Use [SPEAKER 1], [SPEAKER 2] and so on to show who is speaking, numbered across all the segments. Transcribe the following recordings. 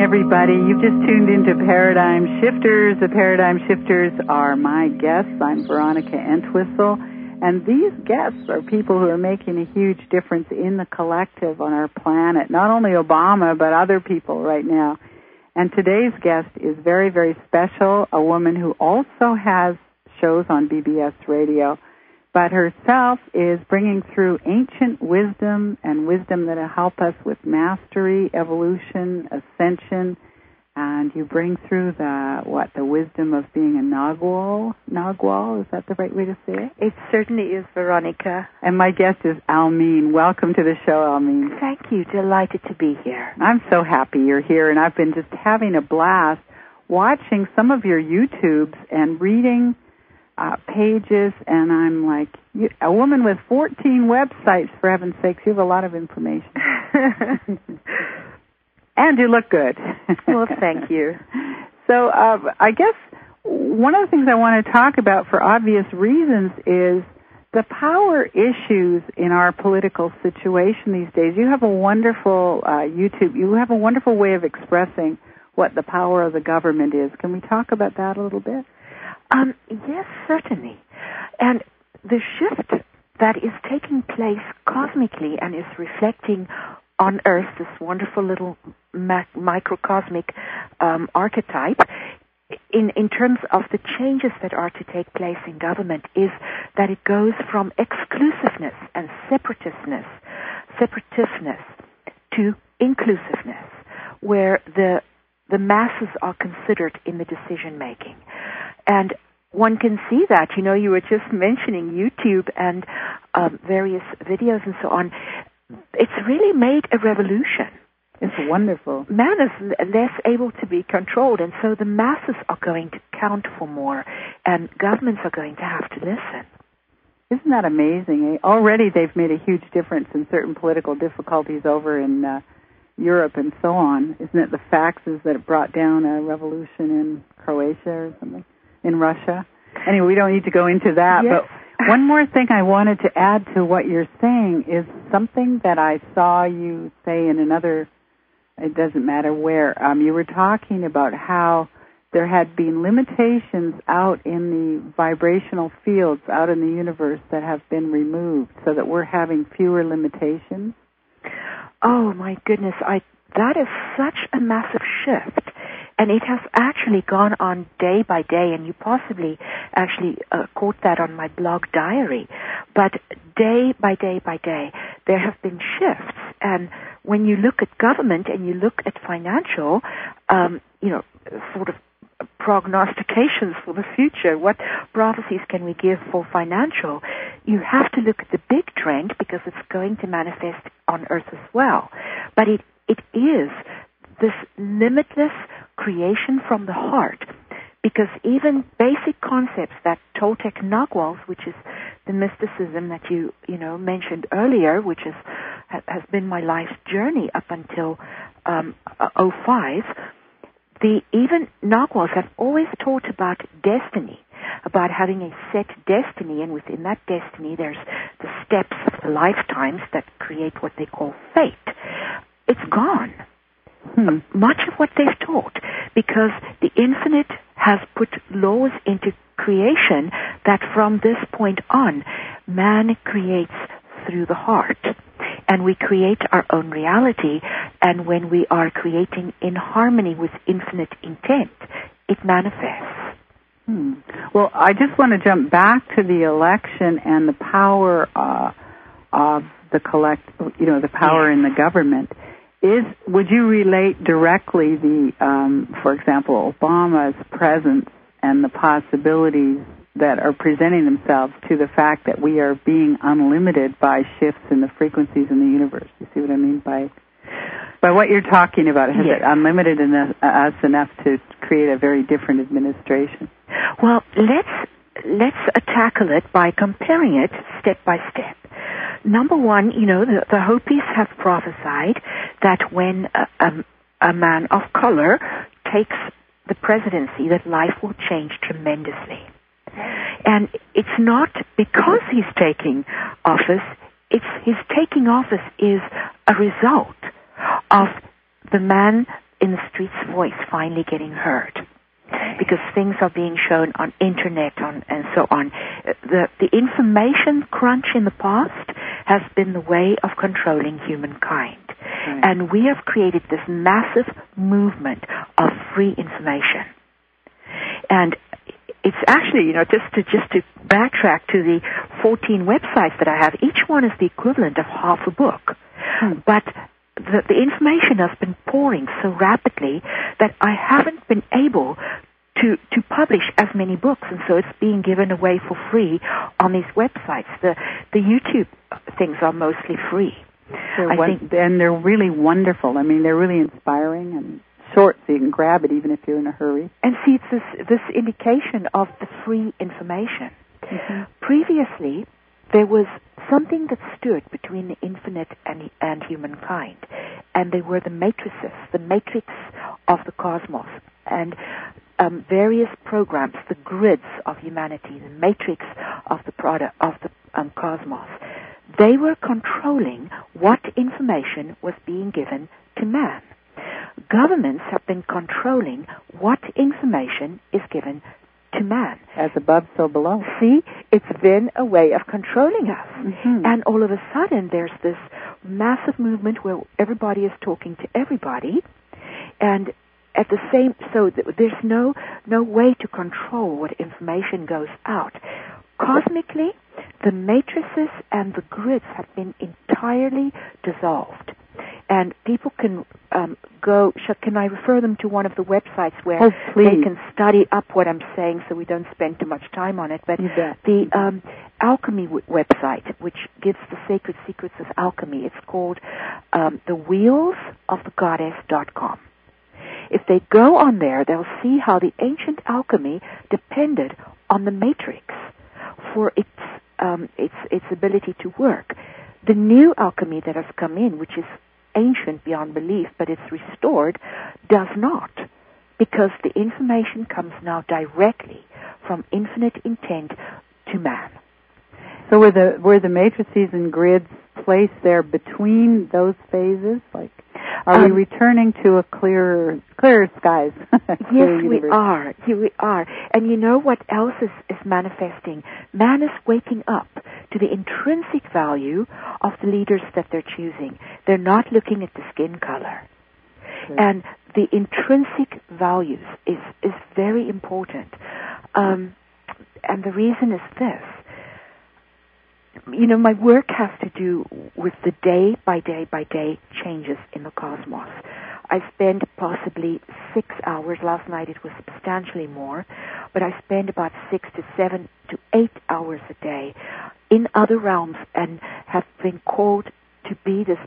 [SPEAKER 1] everybody. You've just tuned into Paradigm Shifters. The Paradigm Shifters are my guests. I'm Veronica Entwistle. And these guests are people who are making a huge difference in the collective on our planet. Not only Obama, but other people right now. And today's guest is very, very special, a woman who also has shows on BBS Radio, but herself is bringing through ancient wisdom and wisdom that will help us with mastery, evolution, ascension, and you bring through the wisdom of being a Nagual. Nagual, is that the right way to say it?
[SPEAKER 2] It certainly is, Veronica.
[SPEAKER 1] And my guest is Almeen. Welcome to the show, Almeen.
[SPEAKER 2] Thank you. Delighted to be here.
[SPEAKER 1] I'm so happy you're here, and I've been just having a blast watching some of your YouTubes and reading pages, and I'm like, a woman with 14 websites, for heaven's sakes, you have a lot of information. And you look good.
[SPEAKER 2] Well, thank you.
[SPEAKER 1] So I guess one of the things I want to talk about for obvious reasons is the power issues in our political situation these days. You have a wonderful you have a wonderful way of expressing what the power of the government is. Can we talk about that a little bit?
[SPEAKER 2] Yes, certainly. And the shift that is taking place cosmically and is reflecting on Earth, this wonderful little microcosmic archetype, in terms of the changes that are to take place in government, is that it goes from exclusiveness and separativeness to inclusiveness, where the masses are considered in the decision making. And one can see that, you were just mentioning YouTube and various videos and so on. It's really made a revolution.
[SPEAKER 1] It's wonderful.
[SPEAKER 2] Man is less able to be controlled, and so the masses are going to count for more, and governments are going to have to listen.
[SPEAKER 1] Isn't that amazing? Already they've made a huge difference in certain political difficulties over in Europe and so on. Isn't it the faxes that brought down a revolution in Croatia or something? In Russia? Anyway, we don't need to go into that,
[SPEAKER 2] yes.
[SPEAKER 1] But one more thing I wanted to add to what you're saying is something that I saw you say in another, it doesn't matter where, you were talking about how there had been limitations out in the vibrational fields out in the universe that have been removed so that we're having fewer limitations.
[SPEAKER 2] Oh, my goodness, that is such a massive shift. And it has actually gone on day by day, and you possibly actually caught that on my blog diary. But day by day by day, there have been shifts. And when you look at government and you look at financial, sort of prognostications for the future, what prophecies can we give for financial, you have to look at the big trend because it's going to manifest on Earth as well. But it is this limitless creation from the heart, because even basic concepts that Toltec Naguals, which is the mysticism that you mentioned earlier, which has been my life's journey up until 2005, even Naguals have always taught about destiny, about having a set destiny, and within that destiny there's the steps of the lifetimes that create what they call fate. It's gone. Much of what they've taught, because the infinite has put laws into creation that from this point on, man creates through the heart. And we create our own reality, and when we are creating in harmony with infinite intent, it manifests.
[SPEAKER 1] Well, I just want to jump back to the election and the power of the the power in the government. Would you relate directly for example, Obama's presence and the possibilities that are presenting themselves to the fact that we are being unlimited by shifts in the frequencies in the universe? You see what I mean by what you're talking about? Has it unlimited us enough to create a very different administration?
[SPEAKER 2] Well, let's tackle it by comparing it step by step. Number one, the Hopis have prophesied that when a man of color takes the presidency, that life will change tremendously. And it's not because he's taking office, his taking office is a result of the man in the streets' voice finally getting heard, because things are being shown on internet and so on. The information crunch in the past has been the way of controlling humankind.
[SPEAKER 1] Right.
[SPEAKER 2] And we have created this massive movement of free information. And it's actually, just to backtrack to the 14 websites that I have, each one is the equivalent of half a book. But the information has been pouring so rapidly that I haven't been able to publish as many books, and so it's being given away for free on these websites. The YouTube things are mostly free.
[SPEAKER 1] And they're really wonderful. I mean, they're really inspiring and short, so you can grab it even if you're in a hurry.
[SPEAKER 2] And see, it's this indication of the free information.
[SPEAKER 1] Mm-hmm.
[SPEAKER 2] Previously, there was something that stood between the infinite and humankind, and they were the matrices, the matrix of the cosmos, and various programs, the grids of humanity, the matrix of the cosmos. They were controlling what information was being given to man. Governments have been controlling what information is given to man.
[SPEAKER 1] As above, so below.
[SPEAKER 2] See, it's been a way of controlling us.
[SPEAKER 1] Mm-hmm.
[SPEAKER 2] And all of a sudden, there's this massive movement where everybody is talking to everybody, and at the same, so there's no way to control what information goes out. Cosmically, the matrices and the grids have been entirely dissolved. And people can go, can I refer them to one of the websites where they can study up what I'm saying so we don't spend too much time on it? But the alchemy website, which gives the sacred secrets of alchemy, it's called thewheelsofthegoddess.com. If they go on there, they'll see how the ancient alchemy depended on the matrix for its ability to work. The new alchemy that has come in, which is ancient beyond belief, but it's restored, does not, because the information comes now directly from infinite intent to man.
[SPEAKER 1] So were the matrices and grids placed there between those phases? Like, are we returning to a clearer skies?
[SPEAKER 2] Yes, we are. We are. And you know what else is manifesting? Man is waking up to the intrinsic value of the leaders that they're choosing. They're not looking at the skin color. Sure. And the intrinsic values is very important. And the reason is this. My work has to do with the day by day changes in the cosmos. I spend possibly 6 hours. Last night it was substantially more, but I spend about 6 to 7 to 8 hours a day in other realms and have been called to be this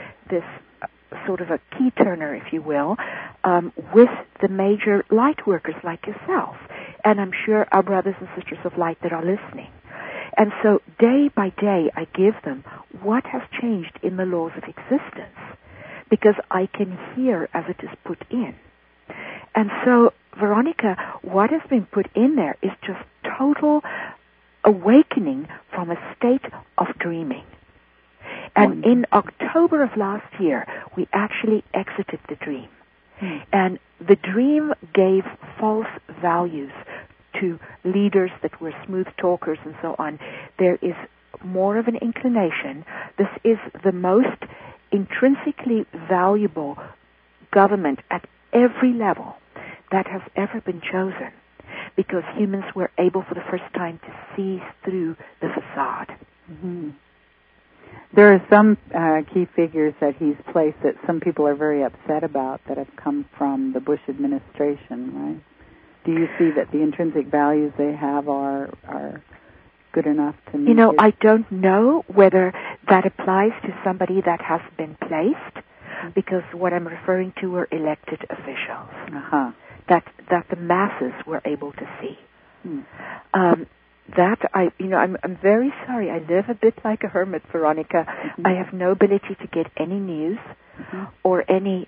[SPEAKER 2] sort of a key turner, if you will, with the major light workers like yourself, and I'm sure our brothers and sisters of light that are listening. And so day by day I give them what has changed in the laws of existence, because I can hear as it is put in. And so, Veronica, what has been put in there is just total awakening from a state of dreaming. And in October of last year, we actually exited the dream. And the dream gave false values to leaders that were smooth talkers and so on. There is more of an inclination. This is the most intrinsically valuable government at every level that has ever been chosen, because humans were able for the first time to see through the facade.
[SPEAKER 1] Mm-hmm. There are some key figures that he's placed that some people are very upset about that have come from the Bush administration, right? Do you see that the intrinsic values they have are good enough to meet it?
[SPEAKER 2] I don't know whether that applies to somebody that has been placed, because what I'm referring to were elected officials that the masses were able to see. I'm very sorry. I live a bit like a hermit, Veronica. I have no ability to get any news or any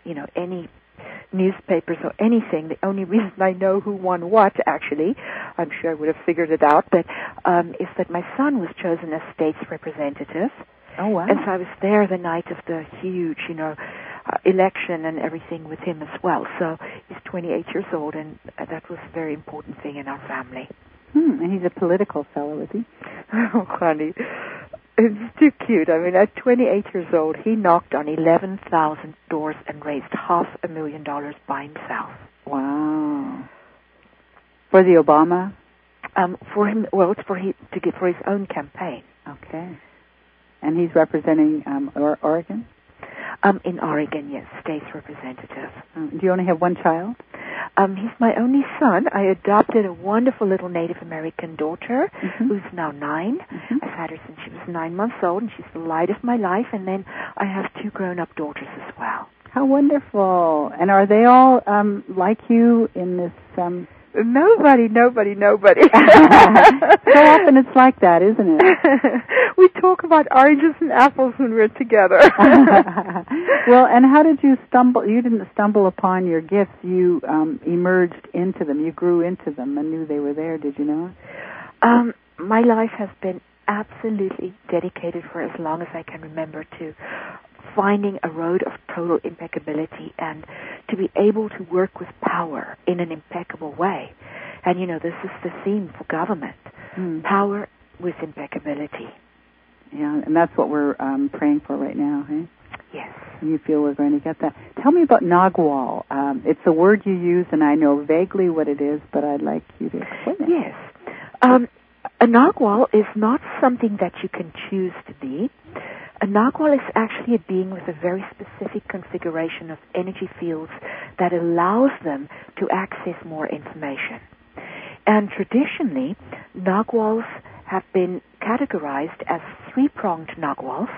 [SPEAKER 2] newspapers or anything. The only reason I know who won what, actually, I'm sure I would have figured it out, but is that my son was chosen as state's representative.
[SPEAKER 1] Oh, wow.
[SPEAKER 2] And so I was there the night of the huge, election and everything with him as well. So he's 28 years old, and that was a very important thing in our family.
[SPEAKER 1] And he's a political fellow, is he?
[SPEAKER 2] Oh, honey, it's too cute. I mean, at 28 years old, he knocked on 11,000 doors and raised $500,000 by himself.
[SPEAKER 1] Wow. For the Obama?
[SPEAKER 2] For him, well, it's for his own campaign.
[SPEAKER 1] Okay. And he's representing Oregon?
[SPEAKER 2] In Oregon, yes, state's representative.
[SPEAKER 1] Do you only have one child?
[SPEAKER 2] He's my only son. I adopted a wonderful little Native American daughter who's now 9. I've had her since she was 9 months old, and she's the light of my life. And then I have 2 grown-up daughters as well.
[SPEAKER 1] How wonderful. And are they all like you in this...
[SPEAKER 2] Nobody.
[SPEAKER 1] So often it's like that, isn't it?
[SPEAKER 2] We talk about oranges and apples when we're together.
[SPEAKER 1] Well, and how did you stumble? You didn't stumble upon your gifts. You emerged into them. You grew into them and knew they were there. Did you know?
[SPEAKER 2] My life has been absolutely dedicated for as long as I can remember to finding a road of total impeccability and to be able to work with power in an impeccable way. And, this is the theme for government, power with impeccability.
[SPEAKER 1] Yeah, and that's what we're praying for right now, hey?
[SPEAKER 2] Yes.
[SPEAKER 1] And you feel we're going to get that. Tell me about Nagual. It's a word you use, and I know vaguely what it is, but I'd like you to explain it.
[SPEAKER 2] Yes. A Nagual is not something that you can choose to be. A Nagual is actually a being with a very specific configuration of energy fields that allows them to access more information. And traditionally, Naguals have been categorized as 3-pronged Naguals,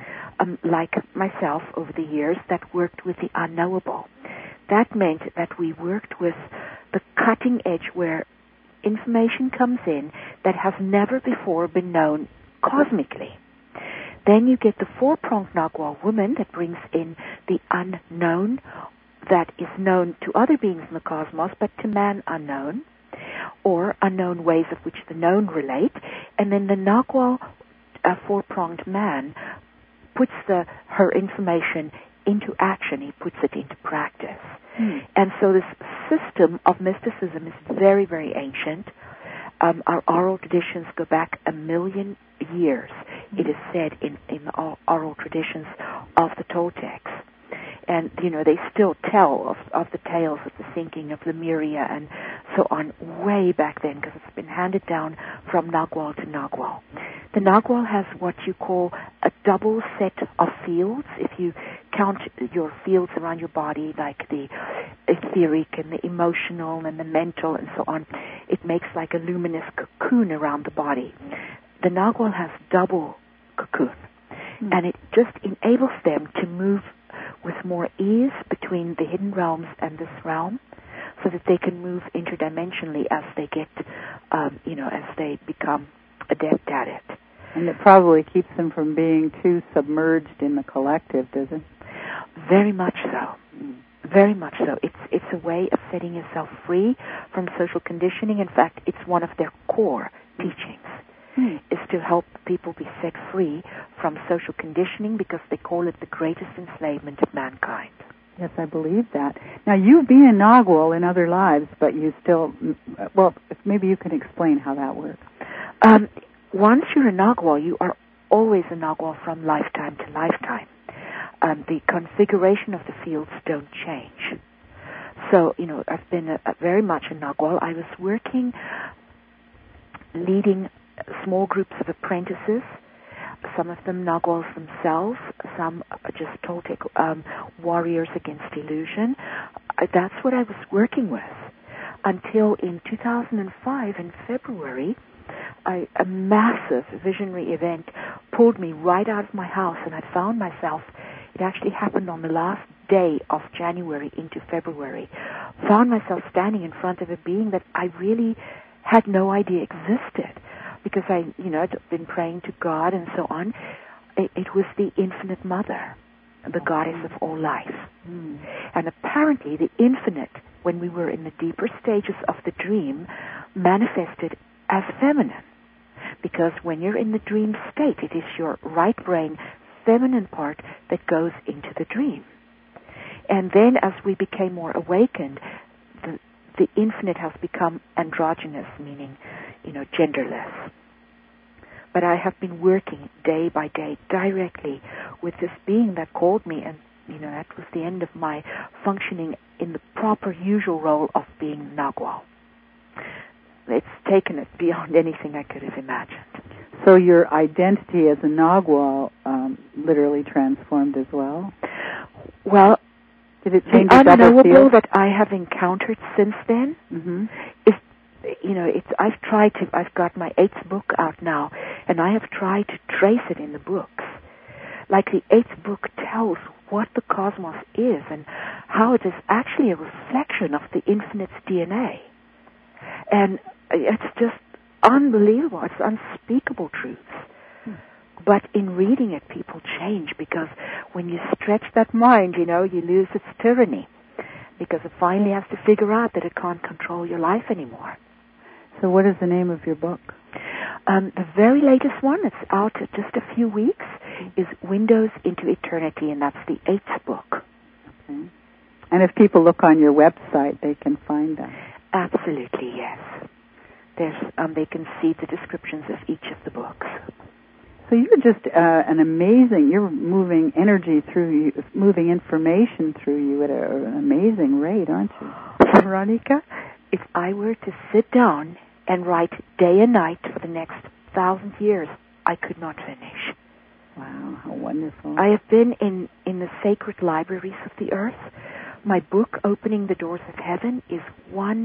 [SPEAKER 2] like myself over the years, that worked with the unknowable. That meant that we worked with the cutting edge where information comes in that has never before been known cosmically. Then you get the 4-pronged Nagual woman that brings in the unknown that is known to other beings in the cosmos, but to man unknown, or unknown ways of which the known relate. And then the Nagual 4-pronged man puts her information into action. He puts it into practice. And so this system of mysticism is very, very ancient. Our oral traditions go back 1 million years, it is said, in the oral traditions of the Toltecs. And, they still tell of the tales of the sinking of the Miria and so on way back then, because it's been handed down from Nagual to Nagual. The Nagual has what you call a double set of fields. If you count your fields around your body, like the etheric and the emotional and the mental and so on, it makes like a luminous cocoon around the body. The Nagual has double cocoon, and it just enables them to move with more ease between the hidden realms and this realm, so that they can move interdimensionally as they get, as they become adept at it.
[SPEAKER 1] And it probably keeps them from being too submerged in the collective, does it?
[SPEAKER 2] Very much so. Very much so. It's a way of setting yourself free from social conditioning. In fact, it's one of their core teachings, is to help people be set free from social conditioning, because they call it the greatest enslavement of mankind.
[SPEAKER 1] Yes, I believe that. Now, you've been a Nagual in other lives, but you still, maybe you can explain how that works.
[SPEAKER 2] Once you're a Nagual, you are always a Nagual from lifetime to lifetime. The configuration of the fields don't change. So, I've been very much a Nagual. I was working, leading small groups of apprentices, some of them Naguals themselves, some just Toltec warriors against illusion. That's what I was working with until in 2005, in February, a massive visionary event pulled me right out of my house, and I found myself, it actually happened on the last day of January into February, found myself standing in front of a being that I really had no idea existed, because I'd been praying to God and so on. It was the Infinite Mother, the goddess of all life. And apparently the infinite, when we were in the deeper stages of the dream, manifested as feminine. Because when you're in the dream state, it is your right brain feminine part that goes into the dream. And then as we became more awakened, the infinite has become androgynous, meaning, genderless. But I have been working day by day directly with this being that called me, and, that was the end of my functioning in the proper, usual role of being Nagual. It's taken it beyond anything I could have imagined.
[SPEAKER 1] So your identity as a Nagual literally transformed as well?
[SPEAKER 2] Well,
[SPEAKER 1] did it change
[SPEAKER 2] the
[SPEAKER 1] your double
[SPEAKER 2] unknowable
[SPEAKER 1] field?
[SPEAKER 2] that I have encountered since then is, I've got my 8th book out now, and I have tried to trace it in the books. Like the 8th book tells what the cosmos is and how it is actually a reflection of the infinite's DNA. And it's just unbelievable. It's unspeakable truths. But in reading it, people change, because when you stretch that mind, you lose its tyranny, because it finally has to figure out that it can't control your life anymore.
[SPEAKER 1] So what is the name of your book?
[SPEAKER 2] The very latest one, it's out just a few weeks, is Windows into Eternity, and that's the 8th book.
[SPEAKER 1] Okay. And if people look on your website, they can find that?
[SPEAKER 2] Absolutely, yes. They can see the descriptions of each of the books.
[SPEAKER 1] So you're just you're moving energy through you, moving information through you at an amazing rate, aren't you?
[SPEAKER 2] Veronica, if I were to sit down and write day and night for the next 1,000 years, I could not finish.
[SPEAKER 1] Wow, how wonderful.
[SPEAKER 2] I have been in the sacred libraries of the earth. My book, Opening the Doors of Heaven, is one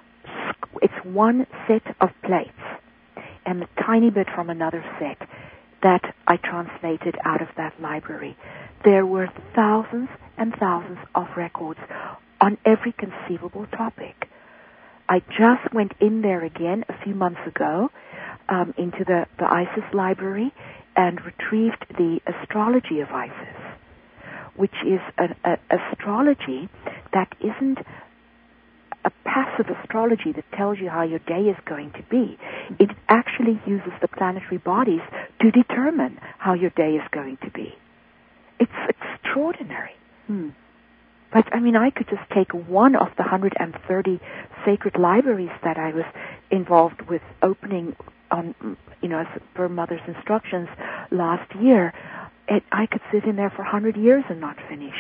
[SPEAKER 2] set of plates and a tiny bit from another set that I translated out of that library. There were thousands and thousands of records on every conceivable topic. I just went in there again a few months ago into the Isis library and retrieved the astrology of Isis, which is an astrology that isn't a passive astrology that tells you how your day is going to be. It actually uses the planetary bodies to determine how your day is going to be. It's extraordinary. But, I could just take one of the 130 sacred libraries that I was involved with opening on, as per Mother's instructions last year. And I could sit in there for 100 years and not finish.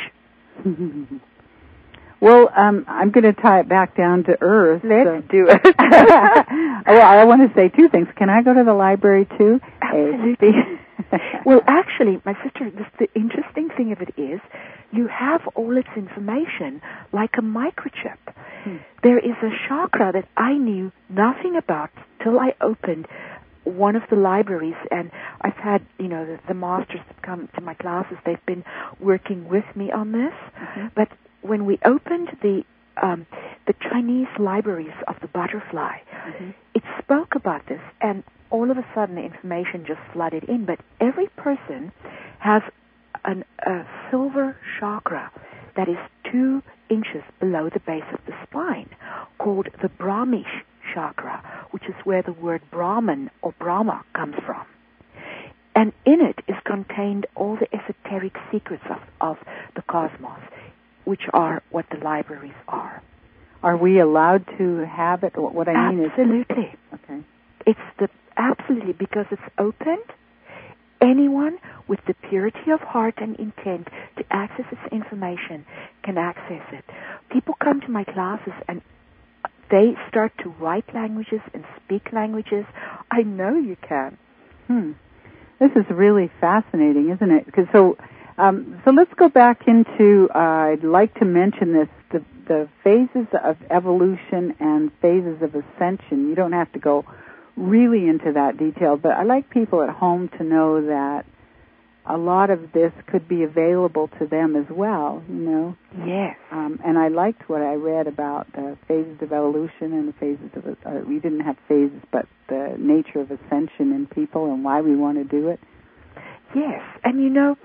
[SPEAKER 1] Well, I'm going to tie it back down to Earth.
[SPEAKER 2] Let's do it.
[SPEAKER 1] Well, I want to say two things. Can I go to the library too?
[SPEAKER 2] Absolutely. Well, actually, my sister, the interesting thing of it is you have all its information like a microchip. There is a chakra that I knew nothing about till I opened one of the libraries, and I've had, the masters that come to my classes, they've been working with me on this. But when we opened the Chinese libraries of the butterfly, it spoke about this, and all of a sudden the information just flooded in. But every person has a silver chakra that is 2 inches below the base of the spine, called the Brahmi chakra, which is where the word Brahman or Brahma comes from. And in it is contained all the esoteric secrets of the cosmos, which are what the libraries are.
[SPEAKER 1] Are we allowed to have it? What I mean is...
[SPEAKER 2] Absolutely.
[SPEAKER 1] Okay.
[SPEAKER 2] Absolutely, because it's opened. Anyone with the purity of heart and intent to access this information can access it. People come to my classes and they start to write languages and speak languages. I know you can.
[SPEAKER 1] This is really fascinating, isn't it? So let's go back into, I'd like to mention this, the phases of evolution and phases of ascension. You don't have to go really into that detail, but I like people at home to know that a lot of this could be available to them as well,
[SPEAKER 2] Yes.
[SPEAKER 1] And I liked what I read about the phases of evolution and the phases of, we didn't have phases, but the nature of ascension in people and why we want to do it.
[SPEAKER 2] Yes, and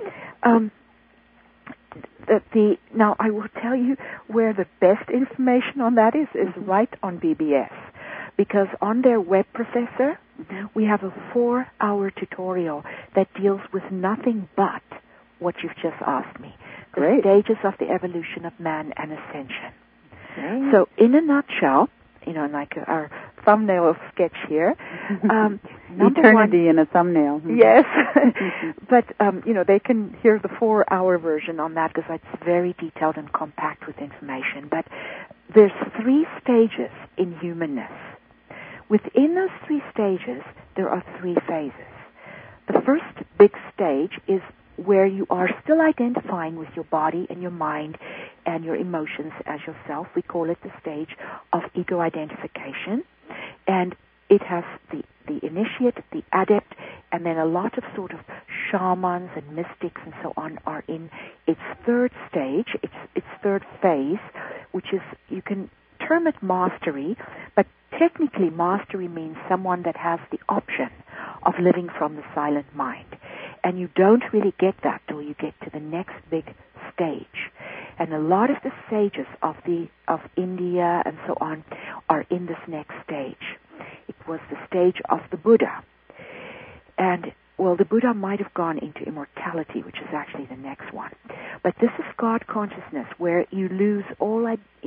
[SPEAKER 2] now I will tell you where the best information on that is right on BBS. Because on their web professor, we have a 4-hour tutorial that deals with nothing but what you've just asked me.
[SPEAKER 1] Great.
[SPEAKER 2] Stages of the Evolution of Man and Ascension.
[SPEAKER 1] Great.
[SPEAKER 2] So, in a nutshell, like our thumbnail sketch here.
[SPEAKER 1] Eternity in a thumbnail.
[SPEAKER 2] Yes. But, they can hear the 4-hour version on that because it's very detailed and compact with information. But there's 3 stages in humanness. Within those 3 stages, there are 3 phases. The first big stage is where you are still identifying with your body and your mind and your emotions as yourself. We call it the stage of ego identification. And it has the initiate, the adept, and then a lot of sort of shamans and mystics and so on are in its 3rd stage, its 3rd phase, which is, you can term it mastery, but technically mastery means someone that has the option of living from the silent mind. And you don't really get that till you get to the next big stage. And a lot of the sages of India and so on are in this next stage. It was the stage of the Buddha. And, the Buddha might have gone into immortality, which is actually the next one. But this is God consciousness, where you lose all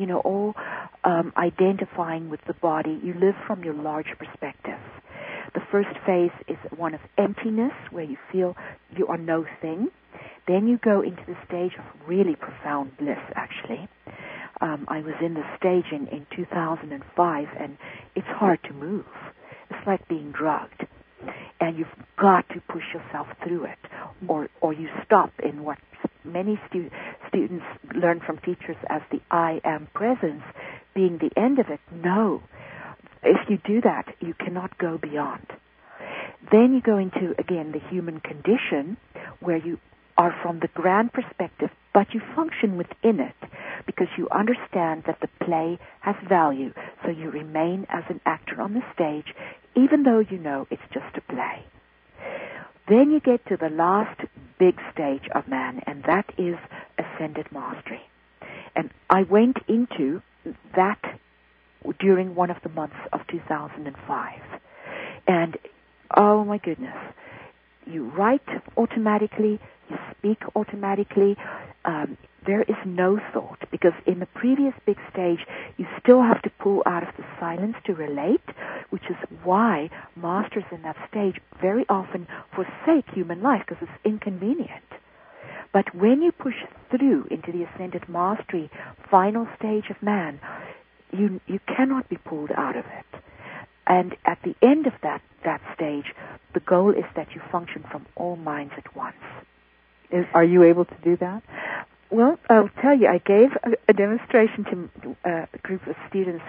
[SPEAKER 2] identifying with the body. You live from your larger perspective. The first phase is one of emptiness, where you feel you are no thing. Then you go into the stage of really profound bliss, actually. I was in the stage in 2005, and it's hard to move. It's like being drugged. And you've got to push yourself through it, or you stop in what many students learn from teachers as the I am presence being the end of it. No. If you do that, you cannot go beyond. Then you go into, again, the human condition, where you are from the grand perspective, but you function within it because you understand that the play has value, so you remain as an actor on the stage, even though you know it's just a play. Then you get to the last big stage of man, and that is ascended mastery. And I went into that during one of the months of 2005. And, oh my goodness, you write automatically, you speak automatically. There is no thought, because in the previous big stage, you still have to pull out of the silence to relate, which is why masters in that stage very often forsake human life, because it's inconvenient. But when you push through into the ascended mastery, final stage of man, you cannot be pulled out of it. And at the end of that stage, the goal is that you function from all minds at once.
[SPEAKER 1] Are you able to do that?
[SPEAKER 2] Well, I'll tell you, I gave a demonstration to a group of students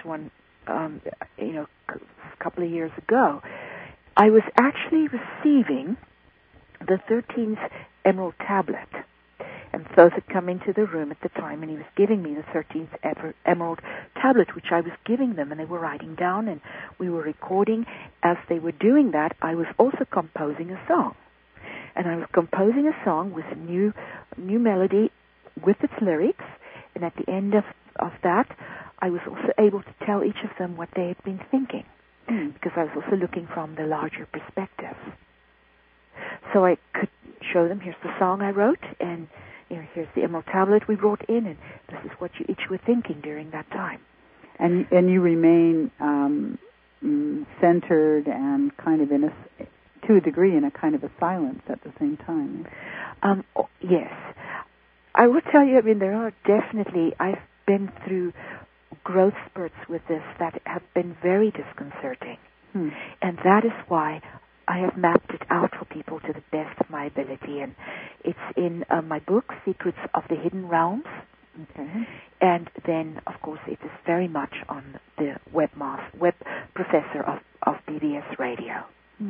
[SPEAKER 2] a couple of years ago. I was actually receiving the 13th Emerald Tablet. And those had come into the room at the time, and he was giving me the 13th Emerald Tablet, which I was giving them, and they were writing down, and we were recording. As they were doing that, I was also composing a song. And I was composing a song with a new melody with its lyrics, and at the end of that, I was also able to tell each of them what they had been thinking, because I was also looking from the larger perspective. So I could show them, here's the song I wrote, and here's the Emerald Tablet we brought in, and this is what you each were thinking during that time.
[SPEAKER 1] And you remain centered and kind of to a degree in a kind of a silence at the same time.
[SPEAKER 2] Yes. I will tell you, there are definitely, I've been through growth spurts with this that have been very disconcerting. And that is why I have mapped it out for people to the best of my ability. And it's in my book, Secrets of the Hidden Realms. Okay. And then, of course, it is very much on the web professor of BBS Radio.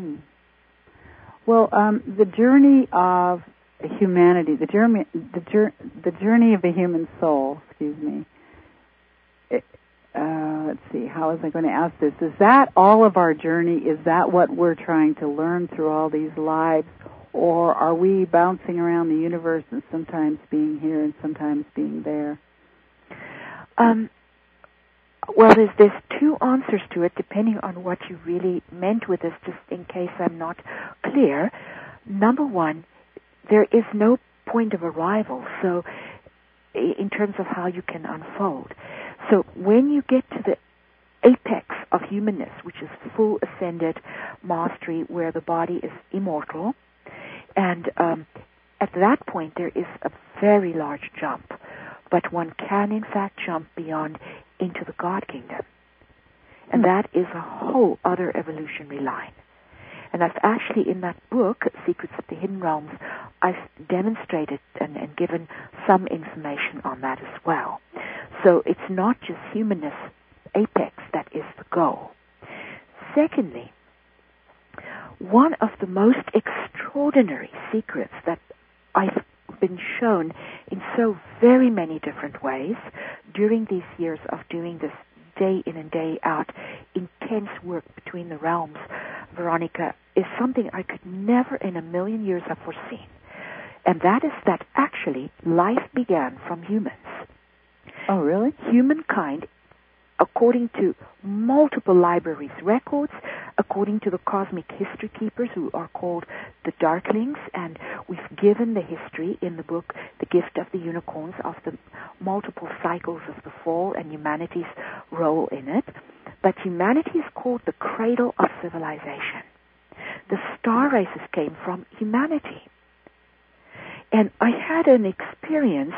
[SPEAKER 1] Well, the journey of humanity, the journey of a human soul, let's see, how was I going to ask this? Is that all of our journey? Is that what we're trying to learn through all these lives? Or are we bouncing around the universe and sometimes being here and sometimes being there?
[SPEAKER 2] Well, there's 2 answers to it, depending on what you really meant with this, just in case I'm not clear. Number one, there is no point of arrival. So in terms of how you can unfold. So when you get to the apex of humanness, which is full ascended mastery, where the body is immortal, and at that point there is a very large jump, but one can in fact jump beyond into the God kingdom. And that is a whole other evolutionary line. And I've actually, in that book, Secrets of the Hidden Realms, I've demonstrated and given some information on that as well. So it's not just humanness apex that is the goal. Secondly, one of the most extraordinary secrets that I've been shown in so very many different ways during these years of doing this day in and day out intense work between the realms, Veronica, is something I could never in a million years have foreseen. And that is that actually life began from humans.
[SPEAKER 1] Oh, really?
[SPEAKER 2] Humankind, according to multiple libraries' records, according to the cosmic history keepers who are called the Darklings, and we've given the history in the book, The Gift of the Unicorns, of the multiple cycles of the fall and humanity's role in it. But humanity is called the cradle of civilization. The star races came from humanity. And I had an experience,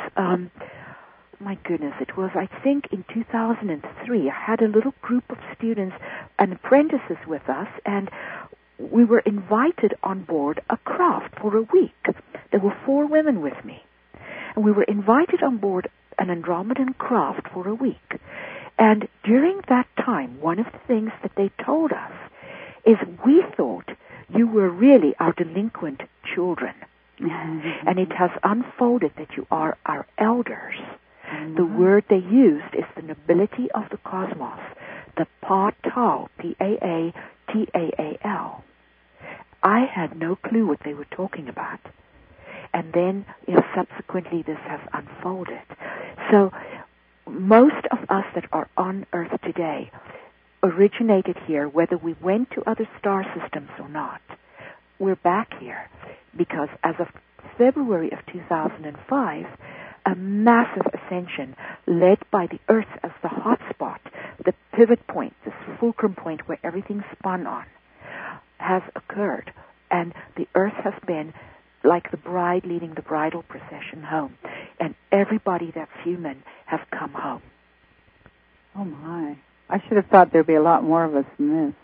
[SPEAKER 2] my goodness, it was, I think, in 2003. I had a little group of students and apprentices with us, and we were invited on board a craft for a week. There were 4 women with me. And we were invited on board an Andromedan craft for a week. And during that time, one of the things that they told us is we thought you were really our delinquent children. Mm-hmm. And it has unfolded that you are our elders. Mm-hmm. The word they used is the nobility of the cosmos, the Pa-Tal, P-A-A-T-A-A-L. I had no clue what they were talking about. And then, subsequently this has unfolded. So most of us that are on Earth today originated here, whether we went to other star systems or not. We're back here because as of February of 2005, a massive ascension led by the Earth as the hot spot, the pivot point, this fulcrum point where everything spun on, has occurred. And the Earth has been like the bride leading the bridal procession home. And everybody that's human has come home.
[SPEAKER 1] Oh, my. I should have thought there'd be a lot more of us than this.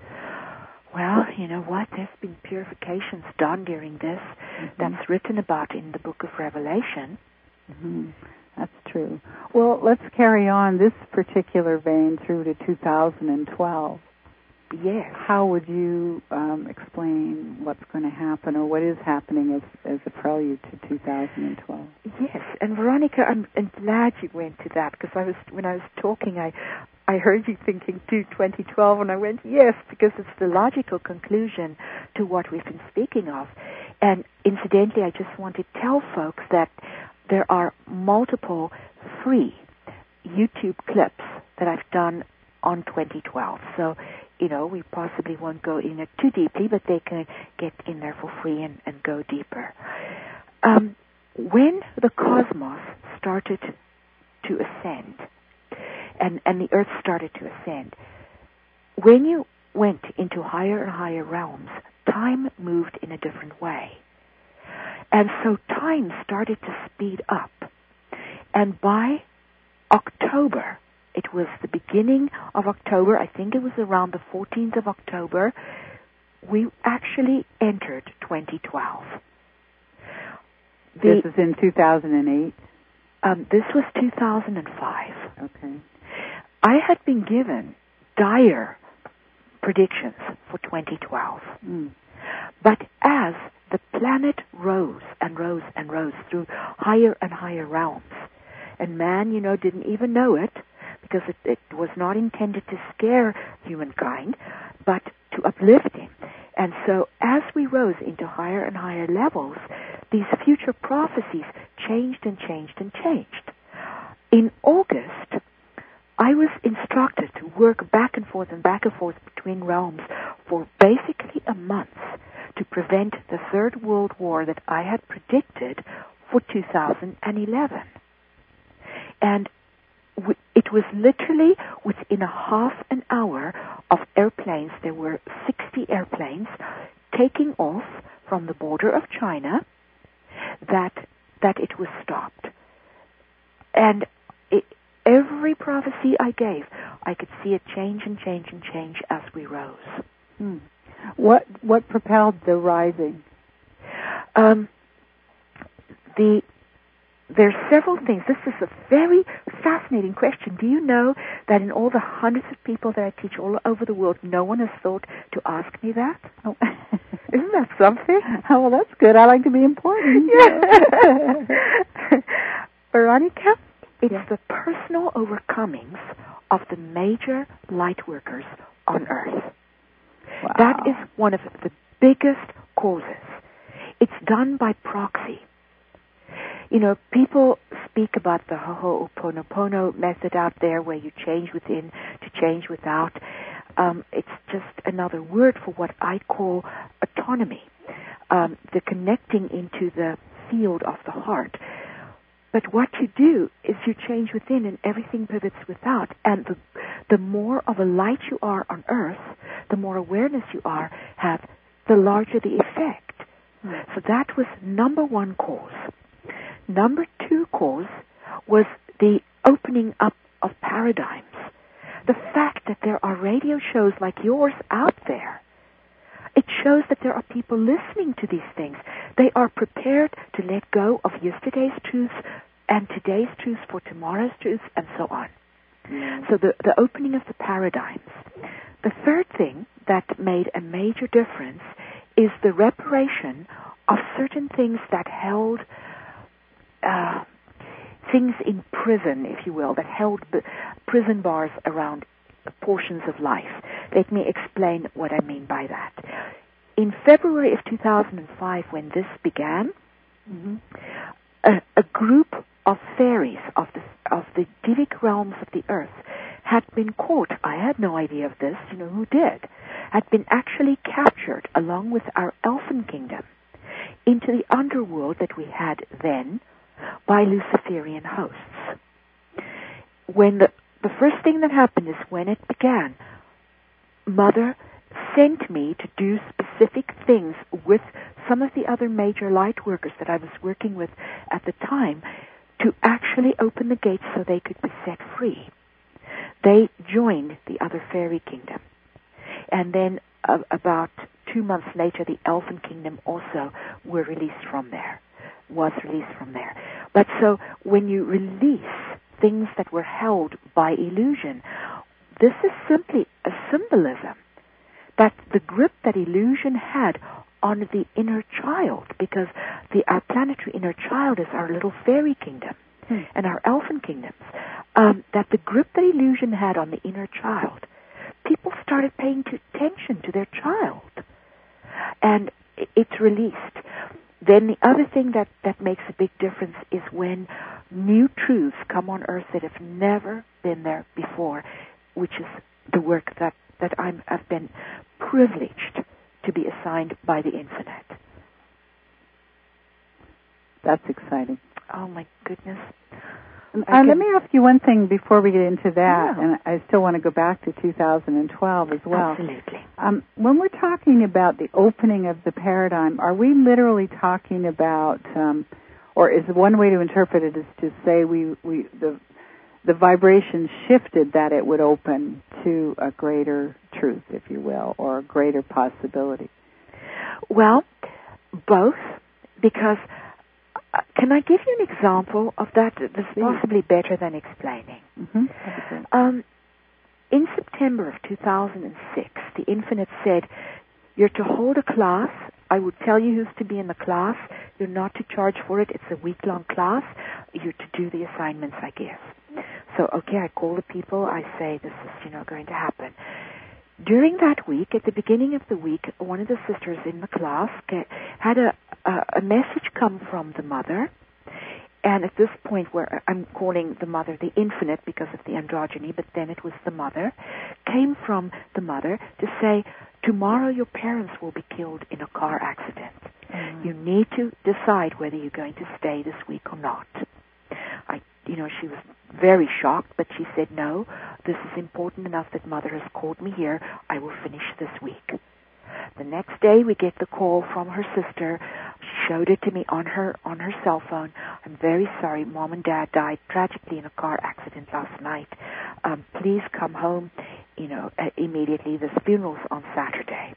[SPEAKER 2] Well, you know what? There's been purifications done during this that's written about in the book of Revelation.
[SPEAKER 1] Mm-hmm. That's true. Well, let's carry on this particular vein through to 2012.
[SPEAKER 2] Yes.
[SPEAKER 1] How would you explain what's going to happen or what is happening as a prelude to 2012?
[SPEAKER 2] Yes, and Veronica, I'm glad you went to that because when I was talking, I heard you thinking to 2012, and I went, yes, because it's the logical conclusion to what we've been speaking of. And incidentally, I just want to tell folks that there are multiple free YouTube clips that I've done on 2012. So, we possibly won't go in it too deeply, but they can get in there for free and go deeper. When the cosmos started to ascend, and the Earth started to ascend, when you went into higher and higher realms, time moved in a different way. And so time started to speed up. And by October, it was the beginning of October, I think it was around the 14th of October, we actually entered 2012.
[SPEAKER 1] This is in 2008?
[SPEAKER 2] This was 2005.
[SPEAKER 1] Okay.
[SPEAKER 2] I had been given dire predictions for 2012. But as the planet rose and rose and rose through higher and higher realms, and man, didn't even know it, because it was not intended to scare humankind, but to uplift him. And so as we rose into higher and higher levels, these future prophecies changed and changed and changed. In August, I was instructed to work back and forth between realms for basically a month to prevent the Third World War that I had predicted for 2011. And it was literally within a half an hour of airplanes. There were 60 airplanes taking off from the border of China that it was stopped. And every prophecy I gave, I could see it change and change and change as we rose.
[SPEAKER 1] What propelled the rising?
[SPEAKER 2] There's several things. This is a very fascinating question. Do you know that in all the hundreds of people that I teach all over the world, no one has thought to ask me that?
[SPEAKER 1] Oh.
[SPEAKER 2] Isn't that something?
[SPEAKER 1] Oh, well, that's good. I like to be important.
[SPEAKER 2] Yeah. Veronica, it's the personal overcomings of the major light workers on Earth.
[SPEAKER 1] Wow.
[SPEAKER 2] That is one of the biggest causes. It's done by proxy. You know, people speak about the Ho'oponopono method out there where you change within to change without. It's just another word for what I call autonomy, the connecting into the field of the heart. But what you do is you change within and everything pivots without. And the more of a light you are on Earth, the more awareness you have, the larger the effect. So that was number one cause. Number two cause was the opening up of paradigms. The fact that there are radio shows like yours out there, it shows that there are people listening to these things. They are prepared to let go of yesterday's truths and today's truths for tomorrow's truths and so on. So the opening of the paradigms. The third thing that made a major difference is the reparation of certain things that held things in prison, if you will, that held prison bars around portions of life. Let me explain what I mean by that. In February of 2005, when this began, a group of fairies of the Divic realms of the earth had been caught. I had no idea of this. You know who did? Had been actually captured along with our elfin kingdom into the underworld that we had then by Luciferian hosts. When the first thing that happened is when it began, Mother sent me to do specific things with some of the other major light workers that I was working with at the time to actually open the gates so they could be set free. They joined the other fairy kingdom. And then about 2 months later, the elfin kingdom also was released from there. But so when you release things that were held by illusion, this is simply a symbolism that the grip that illusion had on the inner child, because our planetary inner child is our little fairy kingdom and our elfin kingdoms, that the grip that illusion had on the inner child, people started paying attention to their child. And it's released. Then the other thing that makes a big difference is when new truths come on Earth that have never been there before, which is the work that I've been privileged to be assigned by the Infinite.
[SPEAKER 1] That's exciting.
[SPEAKER 2] Oh, my goodness.
[SPEAKER 1] Let me ask you one thing before we get into that, and I still want to go back to 2012 as well.
[SPEAKER 2] Absolutely.
[SPEAKER 1] When we're talking about the opening of the paradigm, are we literally talking about, or is one way to interpret it is to say the vibration shifted that it would open to a greater truth, if you will, or a greater possibility?
[SPEAKER 2] Well, both, because can I give you an example of that that's possibly better than explaining? In September of 2006, the Infinite said, you're to hold a class. I will tell you who's to be in the class. You're not to charge for it. It's a week-long class. You're to do the assignments I give. So, okay, I call the people. I say, this is, going to happen. During that week, at the beginning of the week, one of the sisters in the class had a message come from the Mother. And at this point where I'm calling the Mother the Infinite because of the androgyny, but then it was the Mother, came from the Mother to say, tomorrow your parents will be killed in a car accident. You need to decide whether you're going to stay this week or not. She was very shocked, but she said, no, this is important enough that Mother has called me here. I will finish this week. The next day, we get the call from her sister. She showed it to me on her cell phone. I'm very sorry. Mom and Dad died tragically in a car accident last night. Please come home, immediately. The funeral's on Saturday.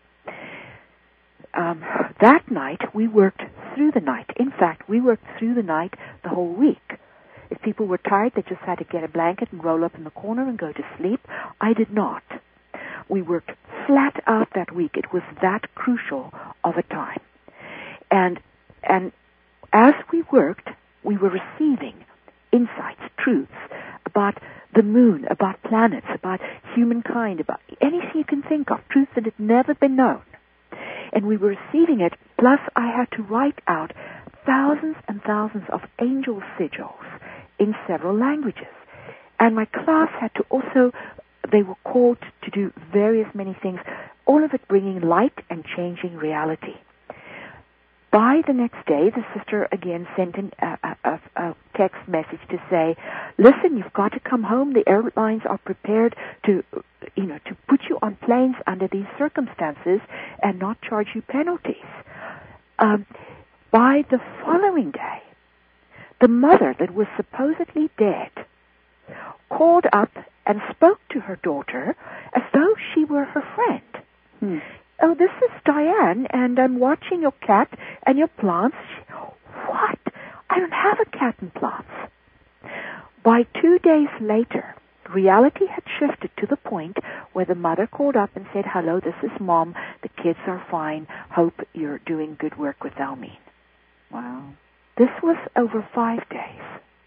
[SPEAKER 2] That night, we worked through the night. In fact, we worked through the night the whole week. If people were tired, they just had to get a blanket and roll up in the corner and go to sleep. I did not. We worked flat out that week. It was that crucial of a time. And as we worked, we were receiving insights, truths about the moon, about planets, about humankind, about anything you can think of, truths that had never been known. And we were receiving it, plus I had to write out thousands and thousands of angel sigils in several languages. And my class had to also, they were called to do many things, all of it bringing light and changing reality. By the next day, the sister again sent a text message to say, listen, you've got to come home. The airlines are prepared to put you on planes under these circumstances and not charge you penalties. By the following day, the mother that was supposedly dead called up and spoke to her daughter as though she were her friend. Oh, this is Diane, and I'm watching your cat and your plants. What? I don't have a cat and plants. By 2 days later, reality had shifted to the point where the mother called up and said, hello, this is Mom. The kids are fine. Hope you're doing good work with Elmine.
[SPEAKER 1] Wow.
[SPEAKER 2] This was over 5 days.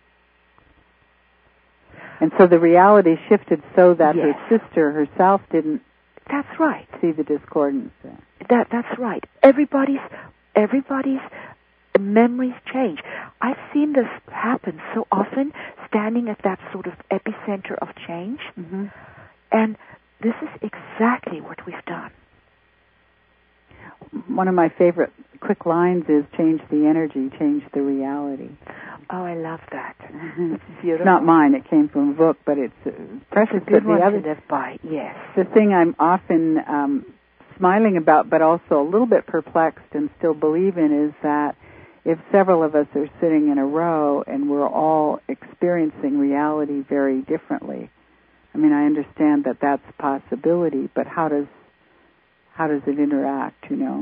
[SPEAKER 1] And so the reality shifted so that
[SPEAKER 2] yes.
[SPEAKER 1] her sister herself didn't
[SPEAKER 2] That's right.
[SPEAKER 1] see the discordance.
[SPEAKER 2] That's right. Everybody's memories change. I've seen this happen so often, standing at that sort of epicenter of change.
[SPEAKER 1] Mm-hmm.
[SPEAKER 2] And this is exactly what we've done.
[SPEAKER 1] One of my favorite quick lines is change the energy, change the reality.
[SPEAKER 2] Oh, I love that.
[SPEAKER 1] It's
[SPEAKER 2] beautiful.
[SPEAKER 1] Not mine. It came from a book, but it's precious.
[SPEAKER 2] It's a good one
[SPEAKER 1] to
[SPEAKER 2] live by, yes.
[SPEAKER 1] The thing I'm often smiling about, but also a little bit perplexed and still believe in, is that if several of us are sitting in a row and we're all experiencing reality very differently, I mean, I understand that that's a possibility, but how does it interact,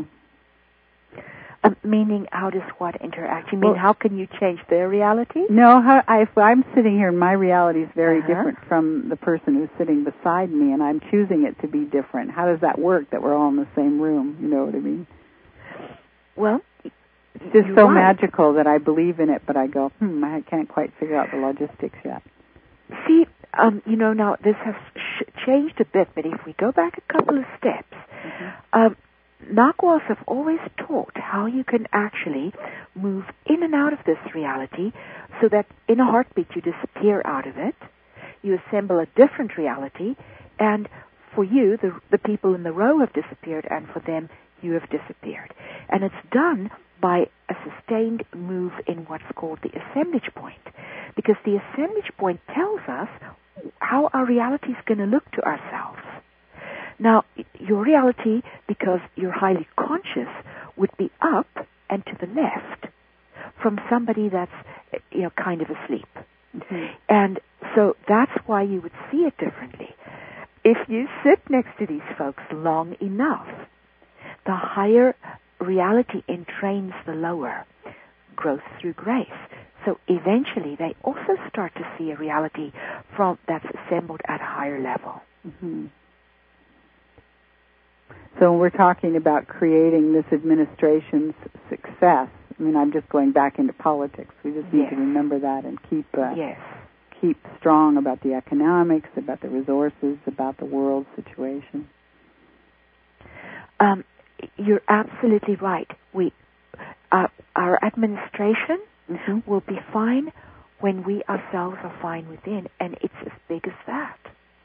[SPEAKER 2] Meaning, how does what interact? You mean, how can you change their reality?
[SPEAKER 1] No, if I'm sitting here and my reality is very different from the person who's sitting beside me, and I'm choosing it to be different, how does that work that we're all in the same room? You know what I mean?
[SPEAKER 2] Well,
[SPEAKER 1] it's just so magical that I believe in it, but I go, I can't quite figure out the logistics yet.
[SPEAKER 2] See, now this has changed a bit, but if we go back a couple of steps, Naguals have always taught how you can actually move in and out of this reality so that in a heartbeat you disappear out of it, you assemble a different reality, and for you, the people in the row have disappeared, and for them, you have disappeared. And it's done by a sustained move in what's called the assemblage point, because the assemblage point tells us how our reality is going to look to ourselves. Now, your reality, because you're highly conscious, would be up and to the left from somebody that's, kind of asleep. Mm-hmm. And so that's why you would see it differently. If you sit next to these folks long enough, the higher reality entrains the lower, growth through grace. So eventually they also start to see a reality that's assembled at a higher level.
[SPEAKER 1] Mm-hmm. So when we're talking about creating this administration's success, I mean, I'm just going back into politics. We just need to remember that and keep strong about the economics, about the resources, about the world situation.
[SPEAKER 2] You're absolutely right. Our administration will be fine when we ourselves are fine within, and it's as big as that.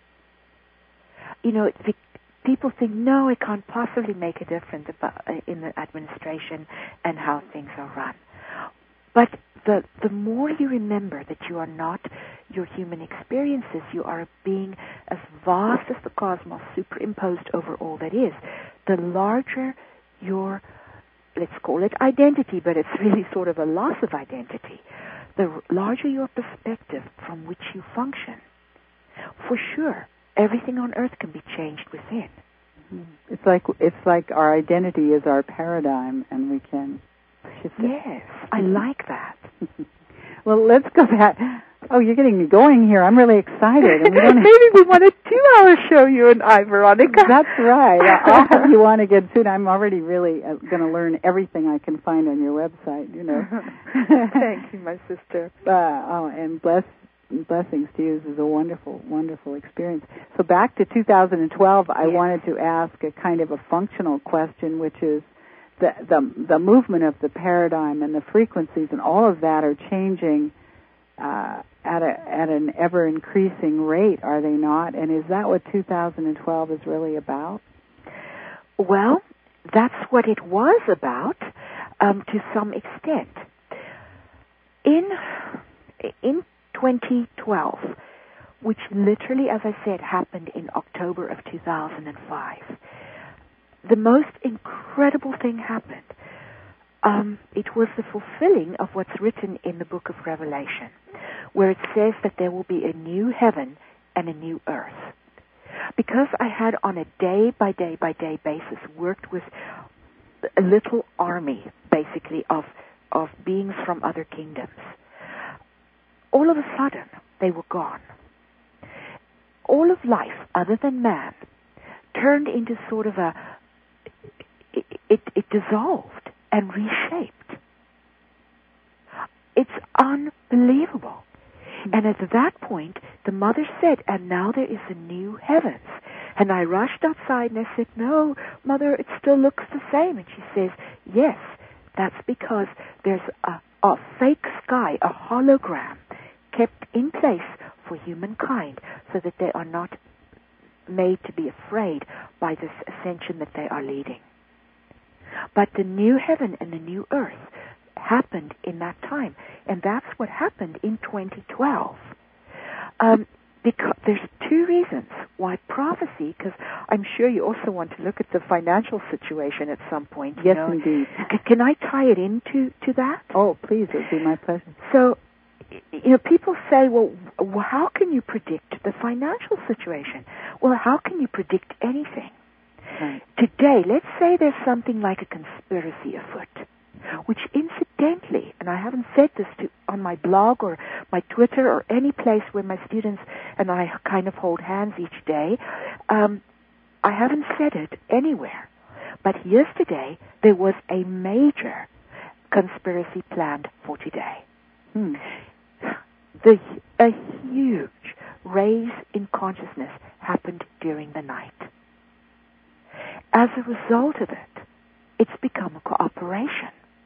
[SPEAKER 2] People think, no, it can't possibly make a difference in the administration and how things are run. But the more you remember that you are not your human experiences, you are a being as vast as the cosmos superimposed over all that is. The larger your, let's call it identity, but it's really sort of a loss of identity, the larger your perspective from which you function. For sure, everything on earth can be changed within.
[SPEAKER 1] It's like our identity is our paradigm, and we can shift it.
[SPEAKER 2] Yes, I like that.
[SPEAKER 1] Well, let's go back. Oh, you're getting me going here. I'm really excited. And
[SPEAKER 2] Maybe we want a 2-hour show, you and I, Veronica.
[SPEAKER 1] That's right. I'll have you on again soon. I'm already really going to learn everything I can find on your website, you know.
[SPEAKER 2] Thank you, my sister.
[SPEAKER 1] And blessings to you. This is a wonderful, wonderful experience. So back to 2012, I wanted to ask a kind of a functional question, which is the movement of the paradigm and the frequencies and all of that are changing at an ever increasing rate, are they not? And is that what 2012 is really about?
[SPEAKER 2] Well, that's what it was about to some extent. In 2012, which literally, as I said, happened in October of 2005, the most incredible thing happened. It was the fulfilling of what's written in the book of Revelation, where it says that there will be a new heaven and a new earth. Because I had on a day-by-day basis worked with a little army, basically, of beings from other kingdoms, all of a sudden, they were gone. All of life, other than man, turned into sort of it dissolved and reshaped. It's unbelievable. And at that point, the mother said, and now there is a new heavens. And I rushed outside and I said, no, Mother, it still looks the same. And she says, yes, that's because there's a fake sky, a hologram, kept in place for humankind so that they are not made to be afraid by this ascension that they are leading. But the new heaven and the new earth happened in that time, and that's what happened in 2012. Because there's two reasons why prophecy, because I'm sure you also want to look at the financial situation at some point.
[SPEAKER 1] Yes, indeed.
[SPEAKER 2] Can I tie it into that?
[SPEAKER 1] Oh, please, it would be my pleasure.
[SPEAKER 2] So, people say, well, how can you predict the financial situation? Well, how can you predict anything?
[SPEAKER 1] Right.
[SPEAKER 2] Today, let's say there's something like a conspiracy afoot, which incidentally, and I haven't said this on my blog or my Twitter or any place where my students and I kind of hold hands each day, I haven't said it anywhere. But yesterday, there was a major conspiracy planned for today. A huge raise in consciousness happened during the night. As a result of it, it's become a cooperation.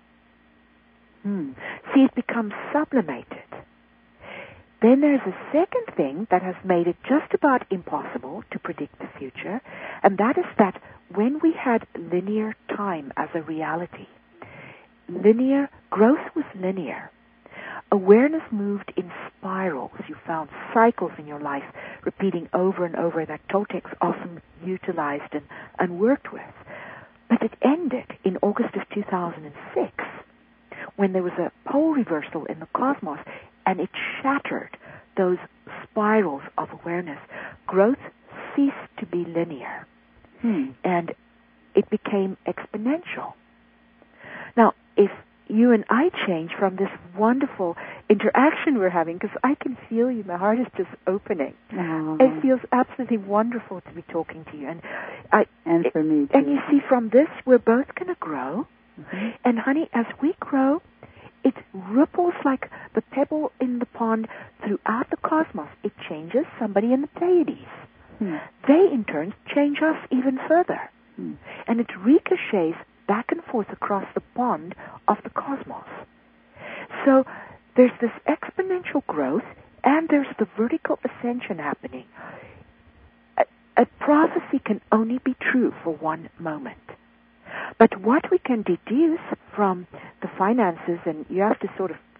[SPEAKER 2] See, it becomes sublimated. Then there's a second thing that has made it just about impossible to predict the future, and that is that when we had linear time as a reality, growth was linear. Awareness moved in spirals. You found cycles in your life repeating over and over that Toltecs often utilized and worked with. But it ended in August of 2006 when there was a pole reversal in the cosmos and it shattered those spirals of awareness. Growth ceased to be linear and it became exponential. Now, if you and I change from this wonderful interaction we're having, because I can feel you, my heart is just opening. It feels absolutely wonderful to be talking to you.
[SPEAKER 1] And for me, too.
[SPEAKER 2] And you see, from this, we're both going to grow. And, honey, as we grow, it ripples like the pebble in the pond throughout the cosmos. It changes somebody in the Pleiades. They, in turn, change us even further. And it ricochets back and forth across the pond of the cosmos. So there's this exponential growth, and there's the vertical ascension happening. A prophecy can only be true for one moment. But what we can deduce from the finances, and you have to sort of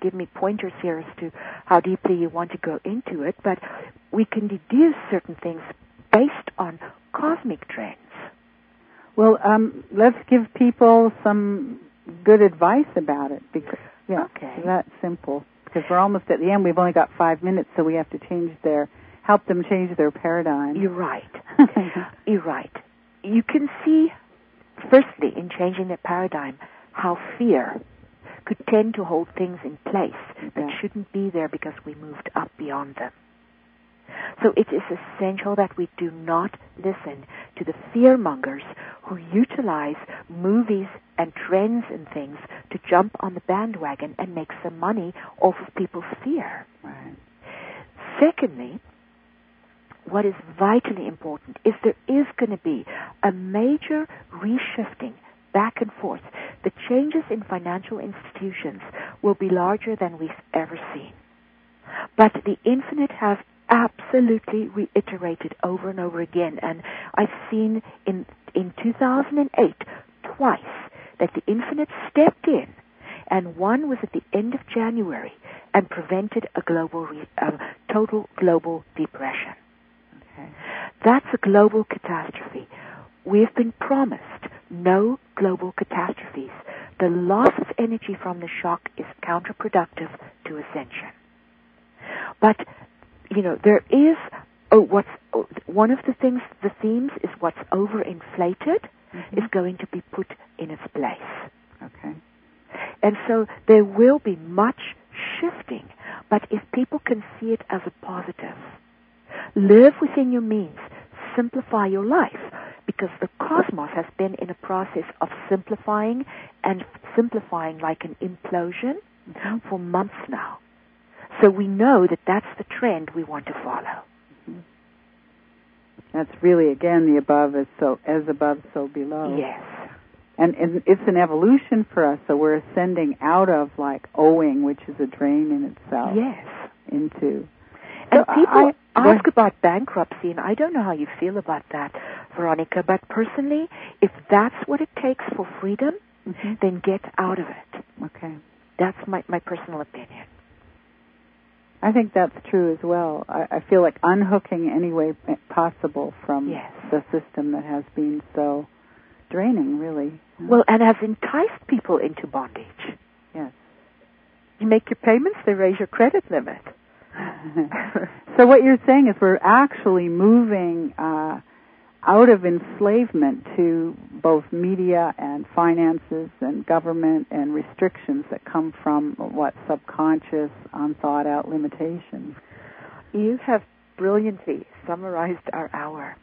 [SPEAKER 2] give me pointers here as to how deeply you want to go into it, but we can deduce certain things based on cosmic trends.
[SPEAKER 1] Well, let's give people some good advice about it, because
[SPEAKER 2] okay.
[SPEAKER 1] That's simple. Because we're almost at the end. We've only got 5 minutes, so we have to help them change their paradigm.
[SPEAKER 2] You're right. You're right. You can see, firstly, in changing their paradigm, how fear could tend to hold things in place that shouldn't be there because we moved up beyond them. So it is essential that we do not listen to the fearmongers who utilize movies and trends and things to jump on the bandwagon and make some money off of people's fear.
[SPEAKER 1] Right.
[SPEAKER 2] Secondly, what is vitally important is there is going to be a major reshifting back and forth. The changes in financial institutions will be larger than we've ever seen. But the infinite has absolutely reiterated over and over again, and I've seen in 2008 twice that the infinite stepped in, and one was at the end of January and prevented a total global depression.
[SPEAKER 1] Okay.
[SPEAKER 2] That's a global catastrophe. We've been promised no global catastrophes. The loss of energy from the shock is counterproductive to ascension. But, there is, one of the themes is what's overinflated is going to be put in its place.
[SPEAKER 1] Okay.
[SPEAKER 2] And so there will be much shifting, but if people can see it as a positive, live within your means, simplify your life, because the cosmos has been in a process of simplifying like an implosion for months now. So we know that that's the trend we want to follow.
[SPEAKER 1] Mm-hmm. That's really, again, the above is so, as above, so below.
[SPEAKER 2] Yes.
[SPEAKER 1] And it's an evolution for us, so we're ascending out of, owing, which is a drain in itself.
[SPEAKER 2] Yes.
[SPEAKER 1] Into...
[SPEAKER 2] And people ask about bankruptcy, and I don't know how you feel about that, Veronica, but personally, if that's what it takes for freedom, then get out of it.
[SPEAKER 1] Okay.
[SPEAKER 2] That's my personal opinion.
[SPEAKER 1] I think that's true as well. I feel like unhooking any way possible from the system that has been so draining, really.
[SPEAKER 2] Well, and has enticed people into bondage.
[SPEAKER 1] Yes.
[SPEAKER 2] You make your payments, they raise your credit limit.
[SPEAKER 1] So what you're saying is we're actually moving out of enslavement to both media and finances and government and restrictions that come from subconscious, unthought-out limitations.
[SPEAKER 2] You have brilliantly summarized our hour.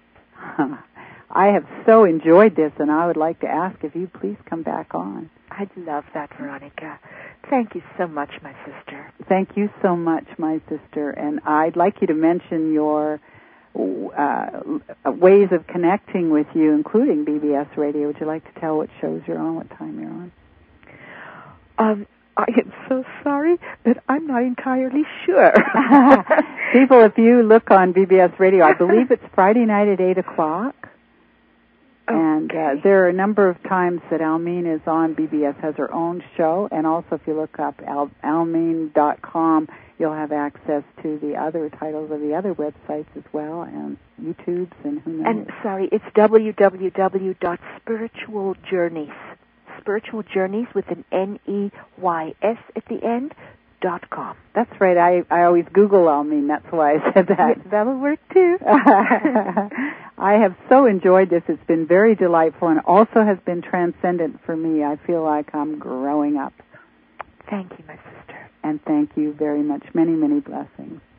[SPEAKER 1] I have so enjoyed this, and I would like to ask if you please come back on.
[SPEAKER 2] I'd love that, Veronica. Thank you so much, my sister.
[SPEAKER 1] Thank you so much, my sister. And I'd like you to mention your ways of connecting with you, including BBS Radio. Would you like to tell what shows you're on, what time you're on?
[SPEAKER 2] I am so sorry, but I'm not entirely sure.
[SPEAKER 1] People, if you look on BBS Radio, I believe it's Friday night at 8 o'clock. Okay. And there are a number of times that Almeen is on. BBS has her own show. And also, if you look up almeen.com, you'll have access to the other titles of the other websites as well, and YouTubes and who knows.
[SPEAKER 2] And, sorry, it's www.spiritualjourneys. Spiritual Journeys with an NEYS at the end, .com.
[SPEAKER 1] That's right. I always Google Almeen. That's why I said that.
[SPEAKER 2] Yeah, that'll work too.
[SPEAKER 1] I have so enjoyed this. It's been very delightful and also has been transcendent for me. I feel like I'm growing up.
[SPEAKER 2] Thank you, my sister.
[SPEAKER 1] And thank you very much. Many, many blessings.